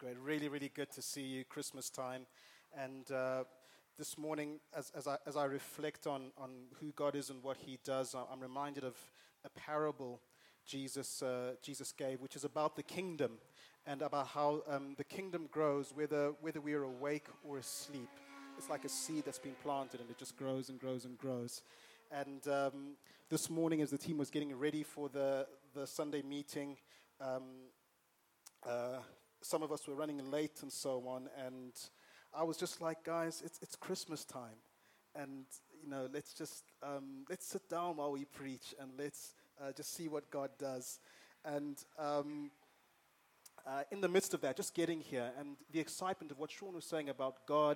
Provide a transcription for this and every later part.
Great. Really, really good to see you, Christmas time. And this morning, as I reflect on who God is and what he does, I'm reminded of a parable Jesus gave, which is about the kingdom and about how the kingdom grows, whether we are awake or asleep. It's like a seed that's been planted, and it just grows and grows and grows. And this morning, as the team was getting ready for the Sunday meeting, some of us were running late and so on, and I was just like, guys, it's Christmas time, and let's sit down while we preach, and let's just see what God does. And in the midst of that, just getting here, and the excitement of what Sean was saying about God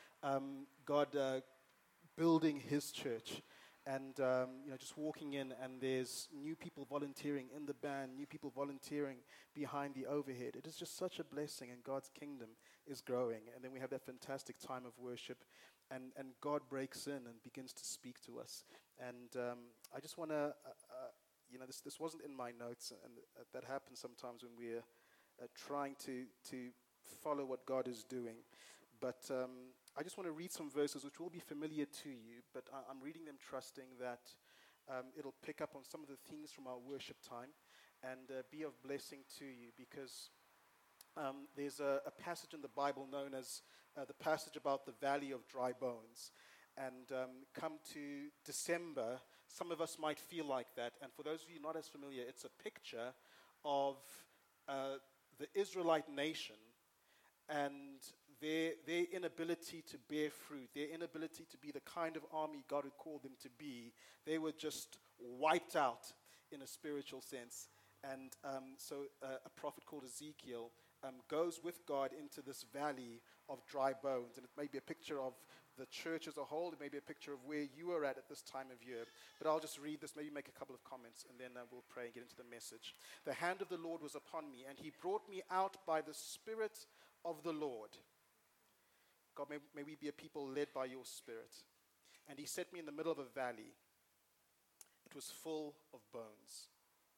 building His church. And, just walking in, and there's new people volunteering in the band, new people volunteering behind the overhead. It is just such a blessing, and God's kingdom is growing. And then we have that fantastic time of worship, and God breaks in and begins to speak to us. And I just want to, this wasn't in my notes, and that happens sometimes when we're trying to follow what God is doing. But I just want to read some verses which will be familiar to you, but I'm reading them trusting that it'll pick up on some of the themes from our worship time and be of blessing to you, because there's a passage in the Bible known as the passage about the valley of dry bones. And come to December, some of us might feel like that. And for those of you not as familiar, it's a picture of the Israelite nation and their inability to bear fruit, their inability to be the kind of army God had called them to be. They were just wiped out in a spiritual sense. And so a prophet called Ezekiel goes with God into this valley of dry bones. And it may be a picture of the church as a whole. It may be a picture of where you are at this time of year. But I'll just read this, maybe make a couple of comments, and then we'll pray and get into the message. The hand of the Lord was upon me, and he brought me out by the Spirit of the Lord. God, may we be a people led by your Spirit. And he set me in the middle of a valley. It was full of bones.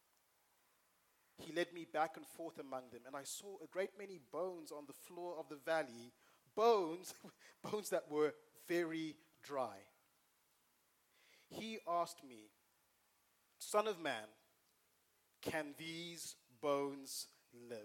He led me back and forth among them, and I saw a great many bones on the floor of the valley, bones that were very dry. He asked me, Son of man, can these bones live?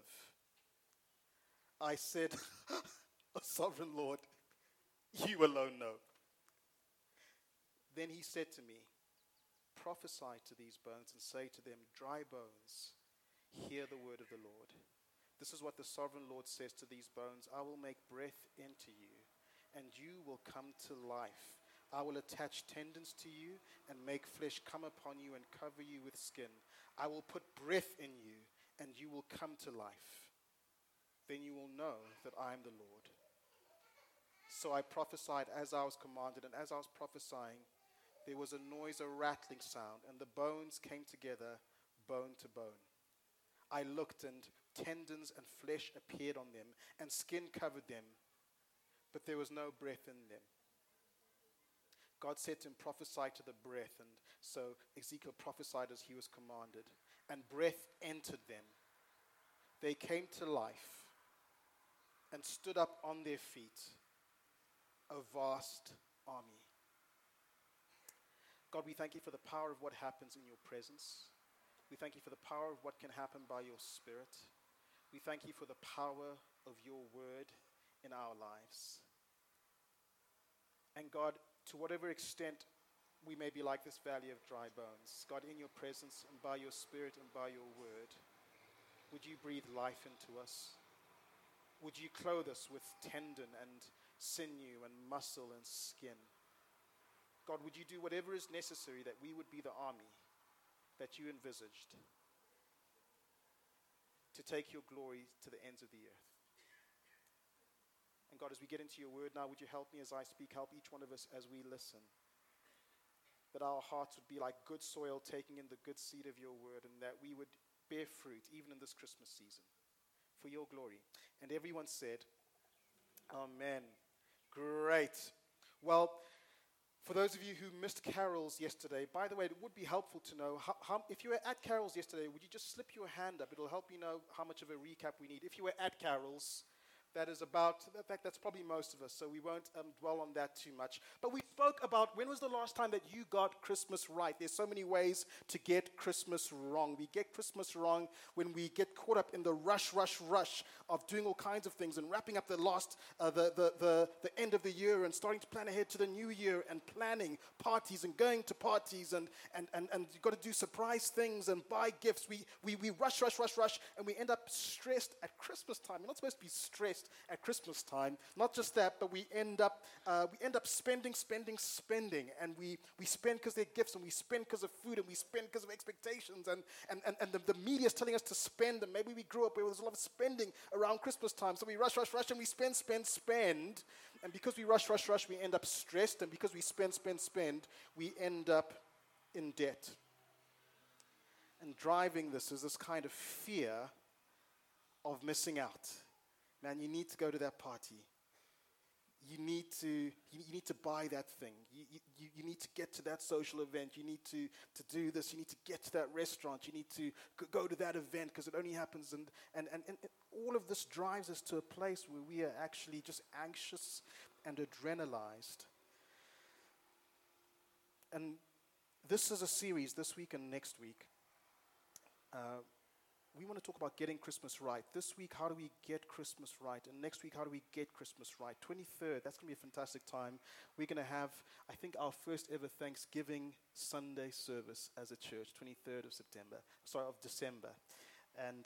I said, Sovereign Lord, you alone know. Then he said to me, prophesy to these bones and say to them, dry bones, hear the word of the Lord. This is what the sovereign Lord says to these bones. I will make breath into you, and you will come to life. I will attach tendons to you and make flesh come upon you and cover you with skin. I will put breath in you, and you will come to life. Then you will know that I am the Lord. So I prophesied as I was commanded, and as I was prophesying, there was a noise, a rattling sound, and the bones came together, bone to bone. I looked, and tendons and flesh appeared on them, and skin covered them, but there was no breath in them. God said to him, prophesy to the breath, and so Ezekiel prophesied as he was commanded, and breath entered them. They came to life and stood up on their feet, a vast army. God, we thank you for the power of what happens in your presence. We thank you for the power of what can happen by your Spirit. We thank you for the power of your word in our lives. And God, to whatever extent we may be like this valley of dry bones, God, in your presence and by your Spirit and by your word, would you breathe life into us? Would you clothe us with tendon and sinew and muscle and skin? God, would you do whatever is necessary that we would be the army that you envisaged to take your glory to the ends of the earth? And God, as we get into your word now, would you help me as I speak, help each one of us as we listen, that our hearts would be like good soil taking in the good seed of your word, and that we would bear fruit even in this Christmas season for your glory. And everyone said, Amen. Great. Well, for those of you who missed carols yesterday, by the way, it would be helpful to know, if you were at carols yesterday, would you just slip your hand up? It'll help me know how much of a recap we need. If you were at carols, that is about, in fact, that's probably most of us, so we won't dwell on that too much. But we spoke about when was the last time that you got Christmas right? There's so many ways to get Christmas wrong. We get Christmas wrong when we get caught up in the rush of doing all kinds of things and wrapping up the end of the year and starting to plan ahead to the new year and planning parties and going to parties and you've got to do surprise things and buy gifts. We rush, and we end up stressed at Christmas time. We're not supposed to be stressed at Christmas time. Not just that, but we end up spending, and we spend because they're gifts, and we spend because of food, and we spend because of expectations, and the media is telling us to spend, and maybe we grew up where there's a lot of spending around Christmas time, so we rush, and we spend, and because we rush, we end up stressed, and because we spend, we end up in debt. And driving this is this kind of fear of missing out. Man, you need to go to that party. You need to buy that thing. You need to get to that social event. You need to do this. You need to get to that restaurant. You need to go to that event because it only happens. And all of this drives us to a place where we are actually just anxious and adrenalized. And this is a series this week and next week. We want to talk about getting Christmas right. This week, how do we get Christmas right? And next week, how do we get Christmas right? 23rd, that's going to be a fantastic time. We're going to have, I think, our first ever Thanksgiving Sunday service as a church, 23rd of December. And,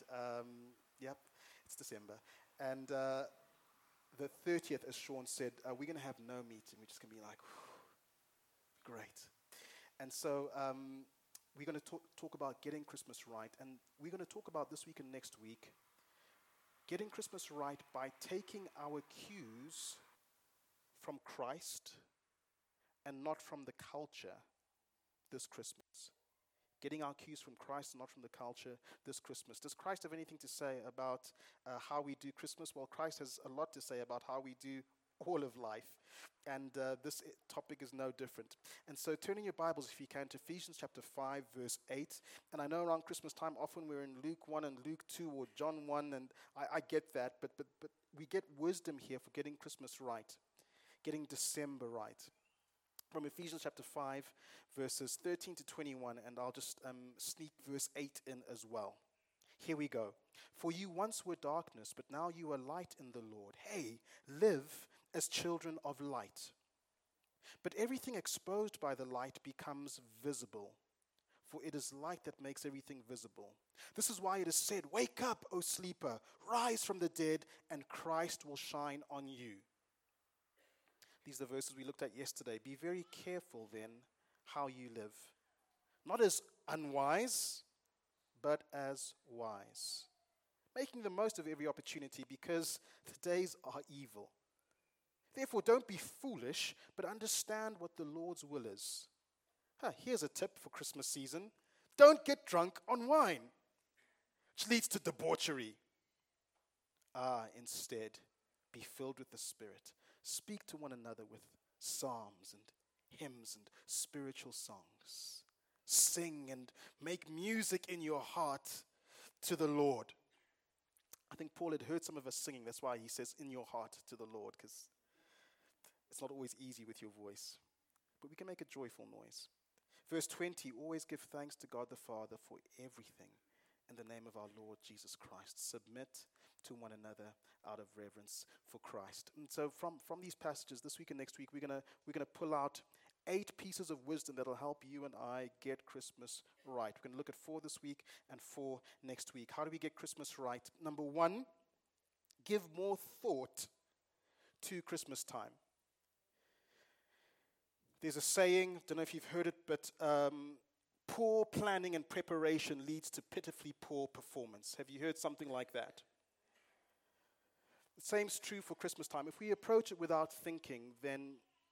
it's December. And the 30th, as Sean said, we're going to have no meeting. We're just going to be like, great. And so we're going to talk about getting Christmas right. And we're going to talk about this week and next week getting Christmas right by taking our cues from Christ and not from the culture this Christmas. Getting our cues from Christ and not from the culture this Christmas. Does Christ have anything to say about how we do Christmas? Well, Christ has a lot to say about how we do all of life. And this topic is no different. And so turn in your Bibles, if you can, to Ephesians chapter 5, verse 8. And I know around Christmas time, often we're in Luke 1 and Luke 2 or John 1, and I get that. But we get wisdom here for getting Christmas right, getting December right. From Ephesians chapter 5, verses 13 to 21, and I'll just sneak verse 8 in as well. Here we go. For you once were darkness, but now you are light in the Lord. Hey, live as children of light. But everything exposed by the light becomes visible, for it is light that makes everything visible. This is why it is said, wake up, O sleeper, rise from the dead, and Christ will shine on you. These are the verses we looked at yesterday. Be very careful then how you live. Not as unwise, but as wise. Making the most of every opportunity because the days are evil. Therefore, don't be foolish, but understand what the Lord's will is. Here's a tip for Christmas season. Don't get drunk on wine, which leads to debauchery. Instead, be filled with the Spirit. Speak to one another with psalms and hymns and spiritual songs. Sing and make music in your heart to the Lord. I think Paul had heard some of us singing. That's why he says in your heart to the Lord, because it's not always easy with your voice. But we can make a joyful noise. Verse 20, always give thanks to God the Father for everything in the name of our Lord Jesus Christ. Submit to one another out of reverence for Christ. And so from these passages this week and next week, we're gonna pull out 8 pieces of wisdom that will help you and I get Christmas right. We're going to look at 4 this week and 4 next week. How do we get Christmas right? Number 1, give more thought to Christmas time. There's a saying, don't know if you've heard it, but poor planning and preparation leads to pitifully poor performance. Have you heard something like that? The same's true for Christmas time. If we approach it without thinking, then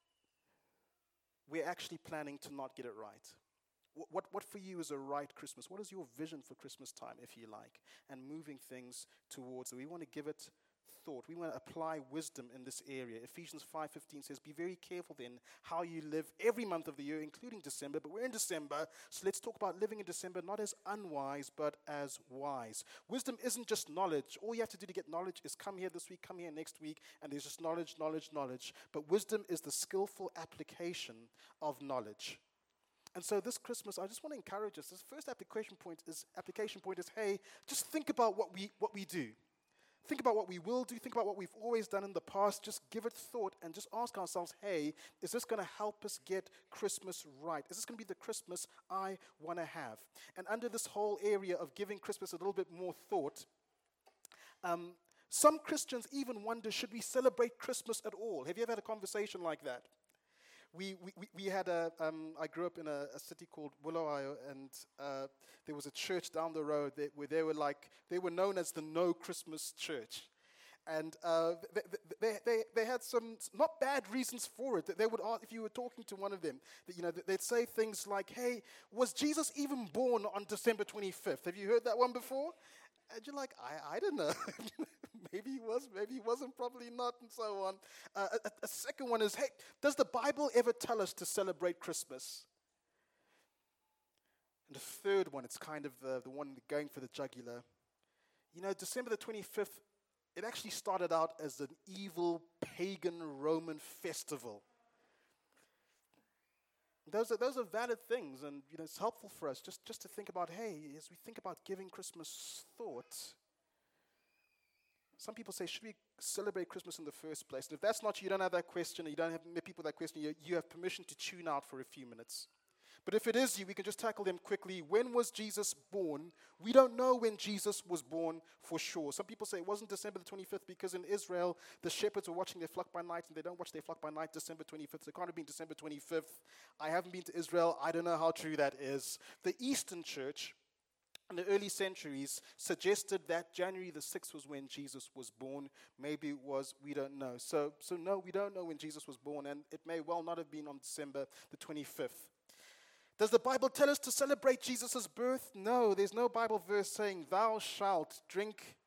we're actually planning to not get it right. What for you is a right Christmas? What is your vision for Christmas time, if you like? And moving things towards it. We want to give it thought. We want to apply wisdom in this area. Ephesians 5:15 says, be very careful then how you live every month of the year, including December. But we're in December, so let's talk about living in December not as unwise, but as wise. Wisdom isn't just knowledge. All you have to do to get knowledge is come here this week, come here next week, and there's just knowledge, knowledge, knowledge. But wisdom is the skillful application of knowledge. And so this Christmas, I just want to encourage us. This first application point is, hey, just think about what we do. Think about what we will do. Think about what we've always done in the past. Just give it thought and just ask ourselves, hey, is this going to help us get Christmas right? Is this going to be the Christmas I want to have? And under this whole area of giving Christmas a little bit more thought, some Christians even wonder, should we celebrate Christmas at all? Have you ever had a conversation like that? We had I grew up in a city called Bulawayo, and there was a church down the road where they were known as the No Christmas Church. And they had some not bad reasons for it. That they would ask, if you were talking to one of them, that, they'd say things like, hey, was Jesus even born on December 25th? Have you heard that one before? And you're like, I don't know. Maybe he was, maybe he wasn't, probably not, and so on. A second one is, hey, does the Bible ever tell us to celebrate Christmas? And the third one, it's kind of the one going for the jugular. December the 25th, it actually started out as an evil pagan Roman festival. Those are valid things, and it's helpful for us just to think about, hey, as we think about giving Christmas thought, some people say, should we celebrate Christmas in the first place? And if that's not you don't have that question, and you don't have people that question, you have permission to tune out for a few minutes. But if it is you, we can just tackle them quickly. When was Jesus born? We don't know when Jesus was born for sure. Some people say it wasn't December the 25th because in Israel, the shepherds were watching their flock by night, and they don't watch their flock by night December 25th. So it can't have been December 25th. I haven't been to Israel. I don't know how true that is. The Eastern Church in the early centuries suggested that January the 6th was when Jesus was born. Maybe it was, we don't know. So no, we don't know when Jesus was born, and it may well not have been on December the 25th. Does the Bible tell us to celebrate Jesus' birth? No, there's no Bible verse saying, thou shalt drink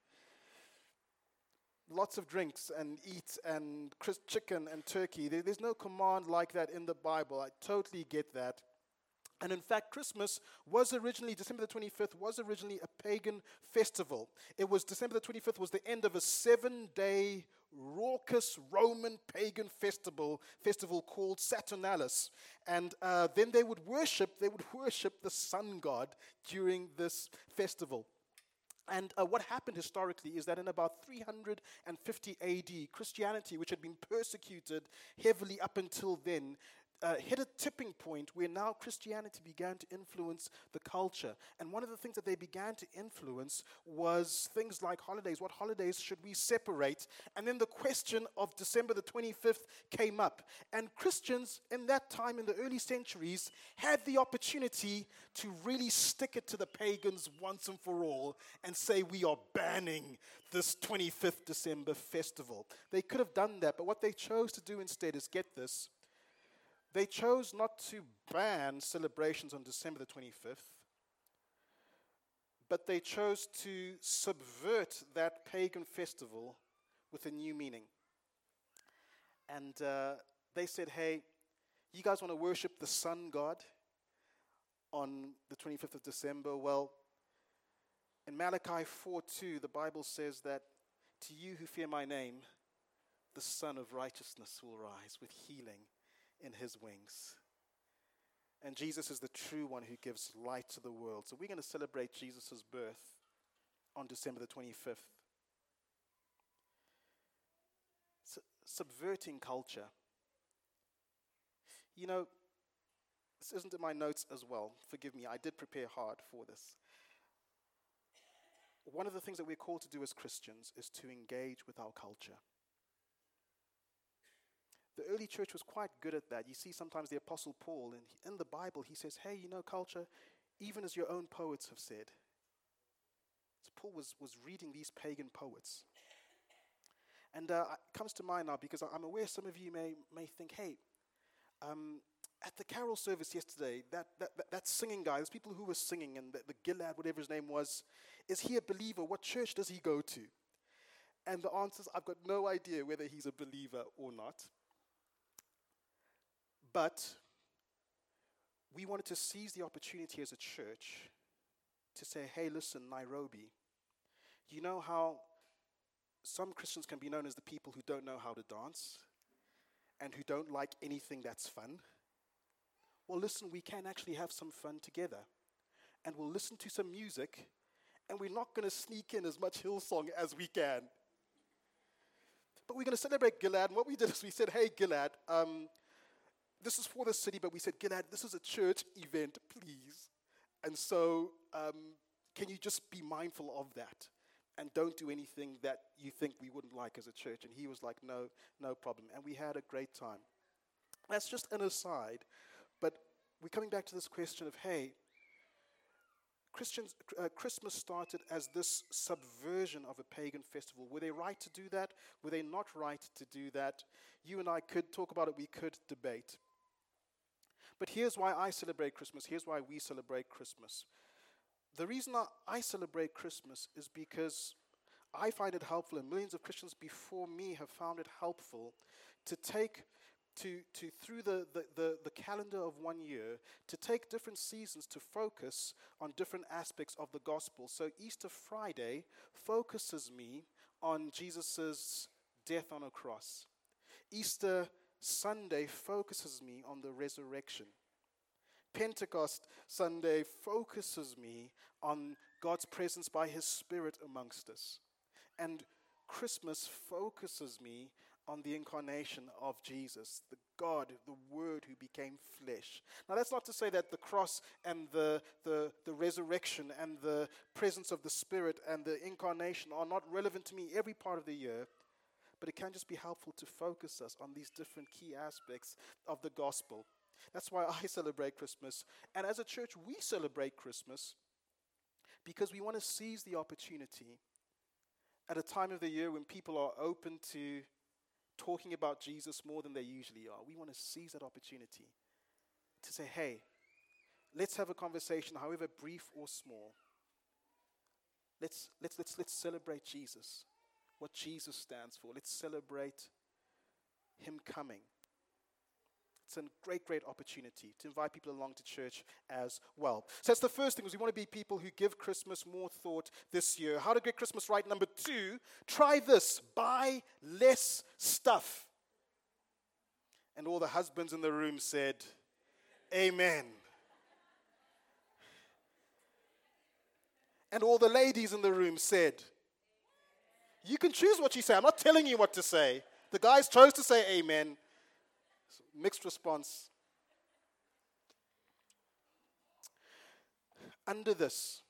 lots of drinks and eat and chicken and turkey. There's no command like that in the Bible. I totally get that. And in fact, Christmas was originally, December the 25th was originally a pagan festival. December the 25th was the end of a 7-day raucous Roman pagan festival called Saturnalis. And then they would worship the sun god during this festival. And what happened historically is that in about 350 AD, Christianity, which had been persecuted heavily up until then, hit a tipping point where now Christianity began to influence the culture. And one of the things that they began to influence was things like holidays. What holidays should we separate? And then the question of December the 25th came up. And Christians in that time, in the early centuries, had the opportunity to really stick it to the pagans once and for all and say, we are banning this 25th December festival. They could have done that, but what they chose to do instead is, get this, they chose not to ban celebrations on December the 25th, but they chose to subvert that pagan festival with a new meaning. And they said, hey, you guys want to worship the sun god on the 25th of December? Well, in Malachi 4:2, the Bible says that to you who fear my name, the Son of Righteousness will rise with healing in his wings. And Jesus is the true one who gives light to the world. So we're going to celebrate Jesus' birth on December the 25th. Subverting culture. This isn't in my notes as well. Forgive me, I did prepare hard for this. One of the things that we're called to do as Christians is to engage with our culture. The early church was quite good at that. You see sometimes the Apostle Paul, in the Bible, he says, hey, culture, even as your own poets have said. So Paul was reading these pagan poets. And it comes to mind now because I'm aware some of you may think, hey, at the carol service yesterday, that singing guy, those people who were singing, and the Gilad, whatever his name was, is he a believer? What church does he go to? And the answer is, I've got no idea whether he's a believer or not. But we wanted to seize the opportunity as a church to say, hey, listen, Nairobi, you know how some Christians can be known as the people who don't know how to dance and who don't like anything that's fun? Well, listen, we can actually have some fun together. And we'll listen to some music, and we're not going to sneak in as much Hillsong as we can. But we're going to celebrate Gilad. And what we did is we said, hey, Gilad, this is for the city, but we said, Gilad, this is a church event, please. And so can you just be mindful of that? And don't do anything that you think we wouldn't like as a church. And he was like, no problem. And we had a great time. That's just an aside. But we're coming back to this question of, hey, Christmas started as this subversion of a pagan festival. Were they right to do that? Were they not right to do that? You and I could talk about it. We could debate. But here's why I celebrate Christmas. Here's why we celebrate Christmas. The reason I celebrate Christmas is because I find it helpful, and millions of Christians before me have found it helpful, to take through the calendar of 1 year, to take different seasons to focus on different aspects of the gospel. So Easter Friday focuses me on Jesus' death on a cross. Easter Sunday focuses me on the resurrection. Pentecost Sunday focuses me on God's presence by His Spirit amongst us. And Christmas focuses me on the incarnation of Jesus, the God, the Word who became flesh. Now, that's not to say that the cross and the resurrection and the presence of the Spirit and the incarnation are not relevant to me every part of the year, but it can just be helpful to focus us on these different key aspects of the gospel. That's why I celebrate Christmas. And as a church, we celebrate Christmas because we want to seize the opportunity at a time of the year when people are open to talking about Jesus more than they usually are. We want to seize that opportunity to say, hey, let's have a conversation, however brief or small. Let's celebrate Jesus, what Jesus stands for. Let's celebrate Him coming. It's a great opportunity to invite people along to church as well. So that's the first thing, is we want to be people who give Christmas more thought this year. How to get Christmas right? Number 2, try this. Buy less stuff. And all the husbands in the room said, amen. And all the ladies in the room said, you can choose what you say. I'm not telling you what to say. The guys chose to say amen. Mixed response. Under this,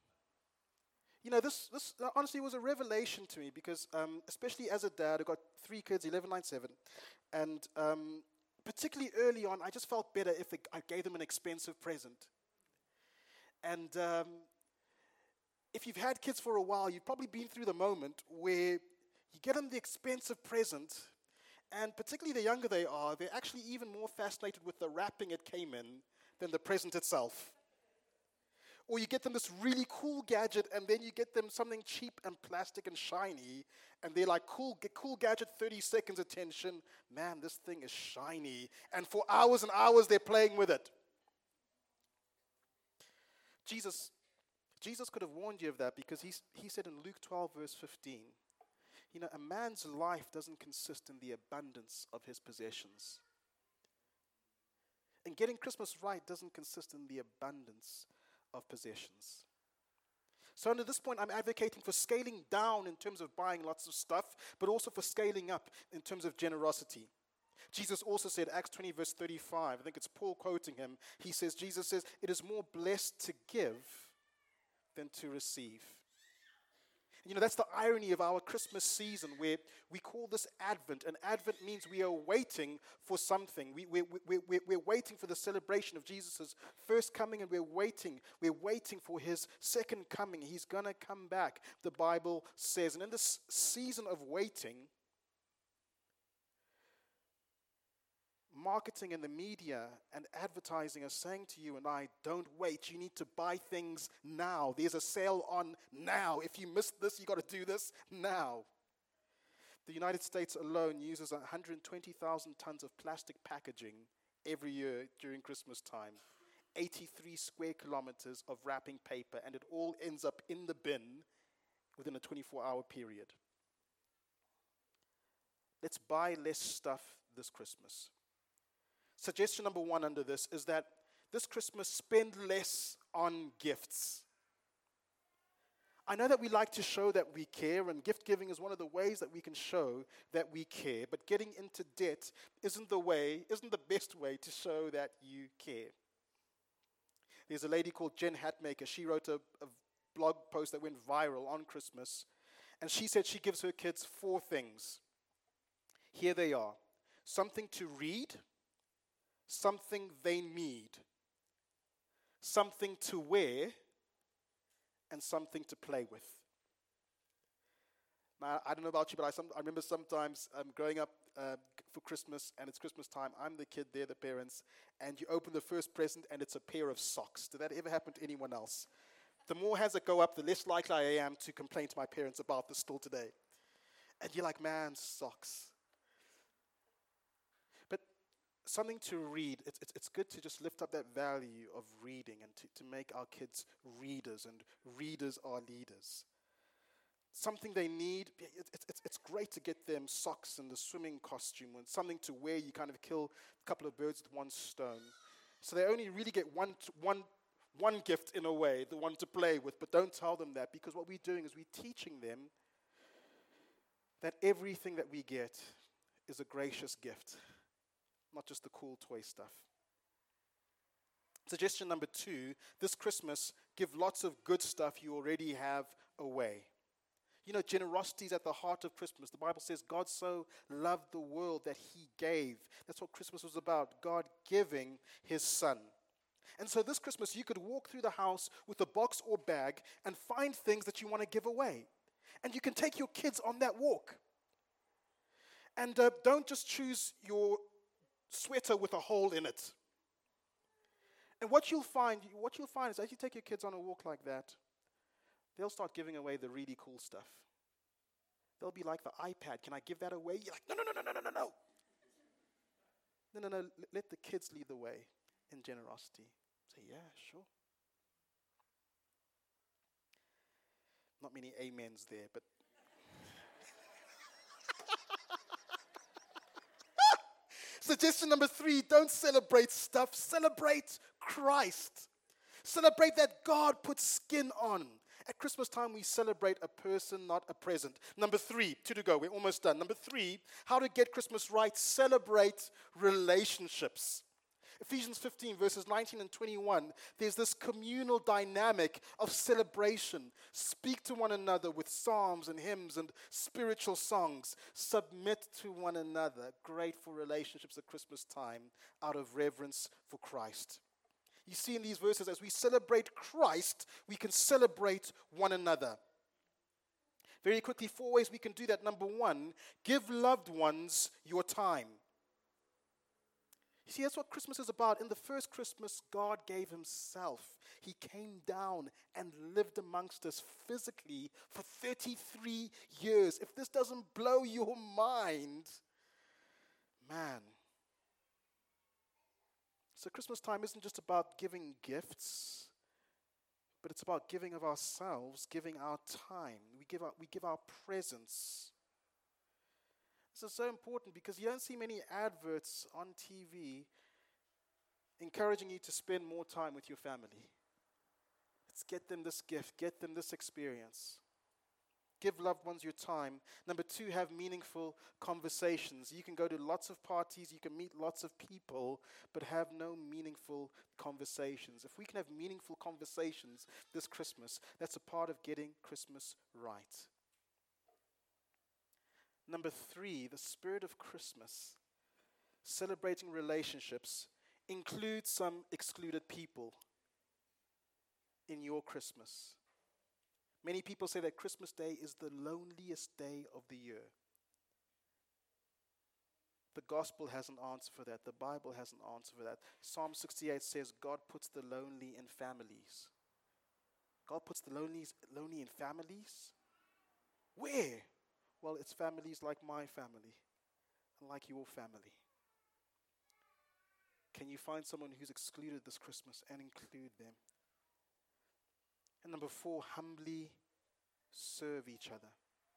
this honestly was a revelation to me because, especially as a dad, I got 3 kids, 11, 9, 7, and particularly early on, I just felt better if I gave them an expensive present. And if you've had kids for a while, you've probably been through the moment where you get them the expensive present. And particularly the younger they are, they're actually even more fascinated with the wrapping it came in than the present itself. Or you get them this really cool gadget, and then you get them something cheap and plastic and shiny, and they're like, cool gadget, 30 seconds attention. Man, this thing is shiny. And for hours and hours, they're playing with it. Jesus could have warned you of that because he said in Luke 12, verse 15, a man's life doesn't consist in the abundance of his possessions. And getting Christmas right doesn't consist in the abundance of possessions. So under this point, I'm advocating for scaling down in terms of buying lots of stuff, but also for scaling up in terms of generosity. Jesus also said, Acts 20, verse 35, I think it's Paul quoting him, Jesus says, it is more blessed to give than to receive. That's the irony of our Christmas season, where we call this Advent, and Advent means we are waiting for something. We're waiting for the celebration of Jesus' first coming, and we're waiting for His second coming. He's going to come back, the Bible says. And in this season of waiting, marketing and the media and advertising are saying to you and I, don't wait. You need to buy things now. There's a sale on now. If you missed this, you got to do this now. The United States alone uses 120,000 tons of plastic packaging every year during Christmas time. 83 square kilometers of wrapping paper, and it all ends up in the bin within a 24-hour period. Let's buy less stuff this Christmas. Suggestion number 1 under this is that this Christmas, spend less on gifts. I know that we like to show that we care, and gift giving is one of the ways that we can show that we care, but getting into debt isn't the best way to show that you care. There's a lady called Jen Hatmaker. She wrote a blog post that went viral on Christmas, and she said she gives her kids 4 things. Here they are: something to read, something they need, something to wear, and something to play with. Now, I don't know about you, but I remember sometimes growing up for Christmas, and it's Christmas time. I'm the kid, they're the parents, and you open the first present, and it's a pair of socks. Did that ever happen to anyone else? The more hands that go up, the less likely I am to complain to my parents about this still today. And you're like, man, socks. But something to read, it's good to just lift up that value of reading and to make our kids readers, and readers are leaders. Something they need, it's great to get them socks and the swimming costume, and something to wear. You kind of kill a couple of birds with one stone. So they only really get one gift in a way, the one to play with, but don't tell them that, because what we're doing is we're teaching them that everything that we get is a gracious gift, not just the cool toy stuff. Suggestion number 2, this Christmas, give lots of good stuff you already have away. You know, generosity is at the heart of Christmas. The Bible says God so loved the world that he gave. That's what Christmas was about, God giving his son. And so this Christmas, you could walk through the house with a box or bag and find things that you want to give away. And you can take your kids on that walk. And don't just choose your sweater with a hole in it. And what you'll find is as you take your kids on a walk like that, they'll start giving away the really cool stuff. They'll be like the iPad. Can I give that away? You're like, no. No. Let the kids lead the way in generosity. Say, yeah, sure. Not many amens there, but suggestion number 3, don't celebrate stuff. Celebrate Christ. Celebrate that God put skin on. At Christmas time, we celebrate a person, not a present. Number 3, 2 to go. We're almost done. Number 3, how to get Christmas right. Celebrate relationships. Ephesians 15, verses 19 and 21, there's this communal dynamic of celebration. Speak to one another with psalms and hymns and spiritual songs. Submit to one another. Great for relationships at Christmas time out of reverence for Christ. You see in these verses, as we celebrate Christ, we can celebrate one another. Very quickly, 4 ways we can do that. Number 1, give loved ones your time. You see, that's what Christmas is about. In the first Christmas, God gave himself. He came down and lived amongst us physically for 33 years. If this doesn't blow your mind, man. So Christmas time isn't just about giving gifts, but it's about giving of ourselves, giving our time. We give our presence. This is so important because you don't see many adverts on TV encouraging you to spend more time with your family. Let's get them this gift, get them this experience. Give loved ones your time. Number 2, have meaningful conversations. You can go to lots of parties, you can meet lots of people, but have no meaningful conversations. If we can have meaningful conversations this Christmas, that's a part of getting Christmas right. Number 3, the spirit of Christmas, celebrating relationships, includes some excluded people in your Christmas. Many people say that Christmas Day is the loneliest day of the year. The gospel has an answer for that. The Bible has an answer for that. Psalm 68 says God puts the lonely in families. God puts the lonely in families? Where? Well, it's families like my family and like your family. Can you find someone who's excluded this Christmas and include them? And number 4, humbly serve each other.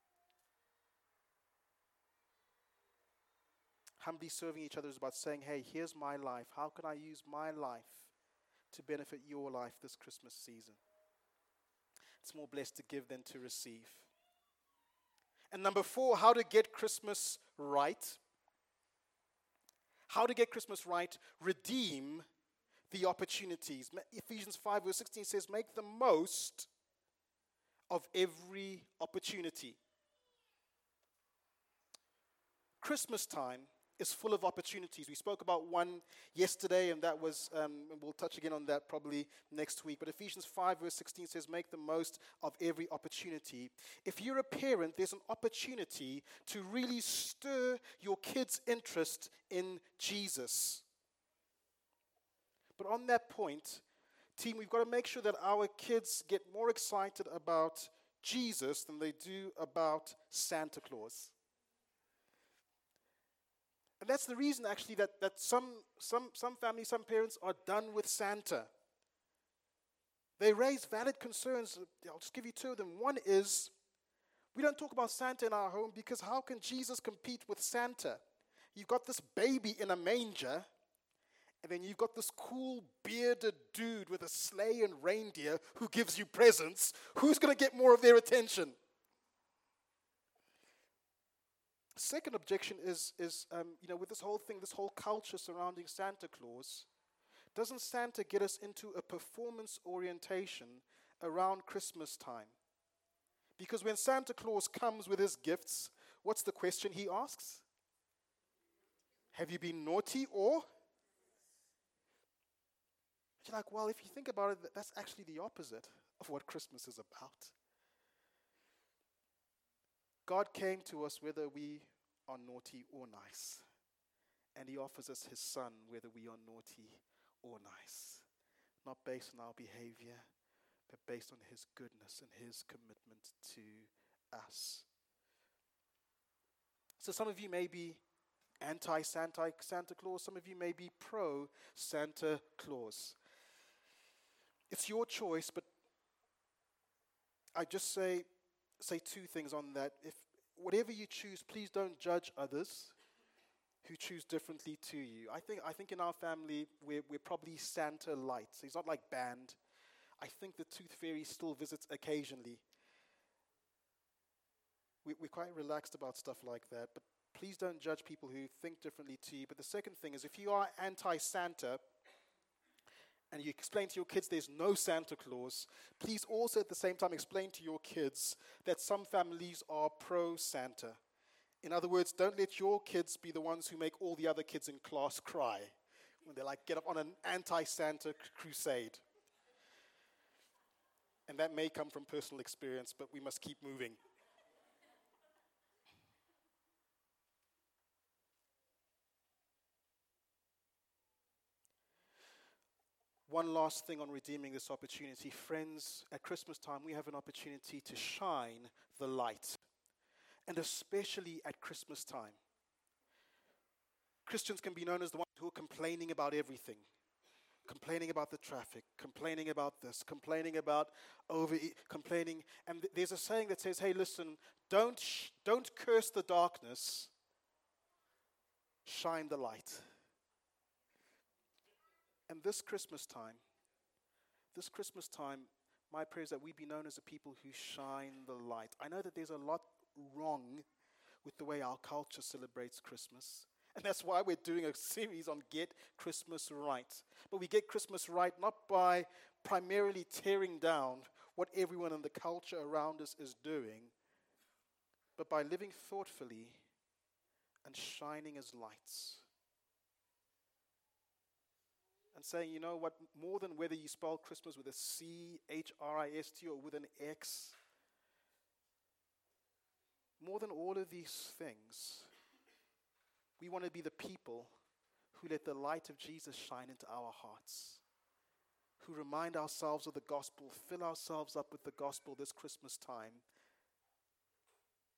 Humbly serving each other is about saying, hey, here's my life. How can I use my life to benefit your life this Christmas season? It's more blessed to give than to receive. And number 4, how to get Christmas right. How to get Christmas right, redeem the opportunities. Ephesians 5 verse 16 says, make the most of every opportunity. Christmas time is full of opportunities. We spoke about one yesterday, and that was, we'll touch again on that probably next week. But Ephesians 5 verse 16 says, make the most of every opportunity. If you're a parent, there's an opportunity to really stir your kids' interest in Jesus. But on that point, team, we've got to make sure that our kids get more excited about Jesus than they do about Santa Claus. And that's the reason, actually, that some families, some parents are done with Santa. They raise valid concerns. I'll just give you 2 of them. One is, we don't talk about Santa in our home because how can Jesus compete with Santa? You've got this baby in a manger, and then you've got this cool bearded dude with a sleigh and reindeer who gives you presents. Who's going to get more of their attention? Second objection is with this whole thing, this whole culture surrounding Santa Claus, doesn't Santa get us into a performance orientation around Christmas time? Because when Santa Claus comes with his gifts, what's the question he asks? Have you been naughty or? You're like, well, if you think about it, that's actually the opposite of what Christmas is about. God came to us whether we are naughty or nice. And he offers us his son whether we are naughty or nice. Not based on our behavior, but based on his goodness and his commitment to us. So some of you may be anti-Santa Claus. Some of you may be pro-Santa Claus. It's your choice, but I just say 2 things on that. If whatever you choose, please don't judge others who choose differently to you. I think in our family we're probably Santa light. So he's not like banned. I think the tooth fairy still visits occasionally. We're quite relaxed about stuff like that, but please don't judge people who think differently to you. But the second thing is, if you are anti-Santa, and you explain to your kids there's no Santa Claus, please also at the same time explain to your kids that some families are pro-Santa. In other words, don't let your kids be the ones who make all the other kids in class cry when they get up on an anti-Santa crusade. And that may come from personal experience, but we must keep moving. One last thing on redeeming this opportunity. Friends, at Christmas time, we have an opportunity to shine the light. And especially at Christmas time. Christians can be known as the ones who are complaining about everything. Complaining about the traffic, complaining about this, complaining about complaining. And there's a saying that says, hey, listen, don't curse the darkness, shine the light. And this Christmas time, my prayer is that we be known as a people who shine the light. I know that there's a lot wrong with the way our culture celebrates Christmas. And that's why we're doing a series on Get Christmas Right. But we get Christmas right not by primarily tearing down what everyone in the culture around us is doing, but by living thoughtfully and shining as lights. And saying, you know what, more than whether you spell Christmas with a C, H-R-I-S-T, or with an X, more than all of these things, we want to be the people who let the light of Jesus shine into our hearts, who remind ourselves of the gospel, fill ourselves up with the gospel this Christmas time,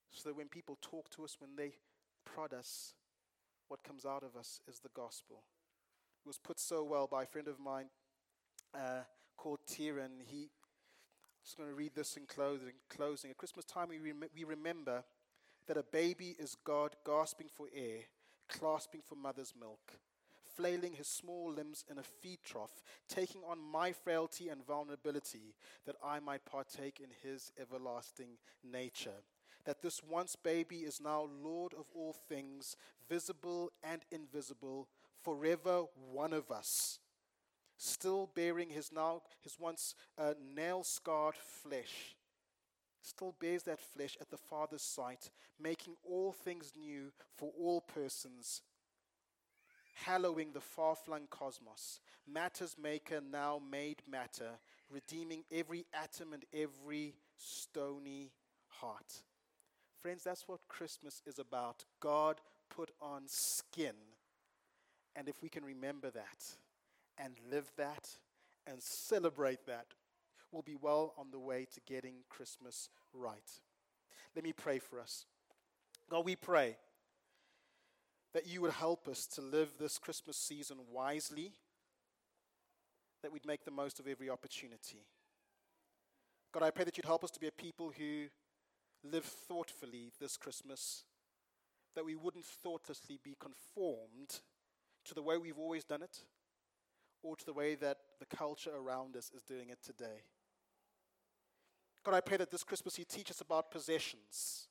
so that when people talk to us, when they prod us, what comes out of us is the gospel. It was put so well by a friend of mine called Tieran. Just going to read this in closing. At Christmas time, we remember that a baby is God gasping for air, clasping for mother's milk, flailing his small limbs in a feed trough, taking on my frailty and vulnerability that I might partake in his everlasting nature. That this once baby is now Lord of all things, visible and invisible, forever one of us, still bearing his once nail-scarred flesh, still bears that flesh at the Father's sight, making all things new for all persons, hallowing the far-flung cosmos, matter's maker now made matter, redeeming every atom and every stony heart. Friends, that's what Christmas is about. God put on skin. And if we can remember that and live that and celebrate that, we'll be well on the way to getting Christmas right. Let me pray for us. God, we pray that you would help us to live this Christmas season wisely, that we'd make the most of every opportunity. God, I pray that you'd help us to be a people who live thoughtfully this Christmas, that we wouldn't thoughtlessly be conformed to the way we've always done it, or to the way that the culture around us is doing it today. God, I pray that this Christmas you teach us about possessions.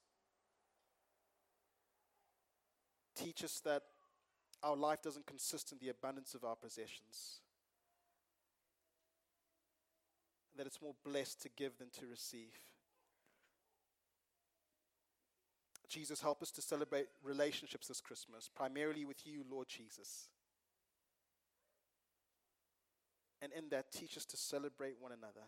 Teach us that our life doesn't consist in the abundance of our possessions, that it's more blessed to give than to receive. Jesus, help us to celebrate relationships this Christmas, primarily with you, Lord Jesus. And in that, teach us to celebrate one another.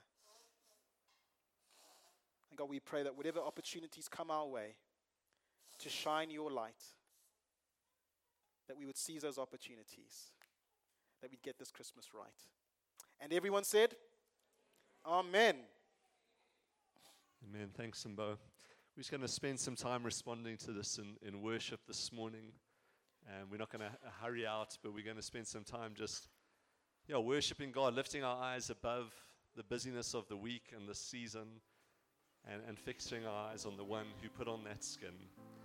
And God, we pray that whatever opportunities come our way to shine your light, that we would seize those opportunities, that we'd get this Christmas right. And everyone said, Amen. Amen. Thanks, Simbo. We're just going to spend some time responding to this in worship this morning. And we're not going to hurry out, but we're going to spend some time just worshiping God, lifting our eyes above the busyness of the week and the season, and fixing our eyes on the one who put on that skin.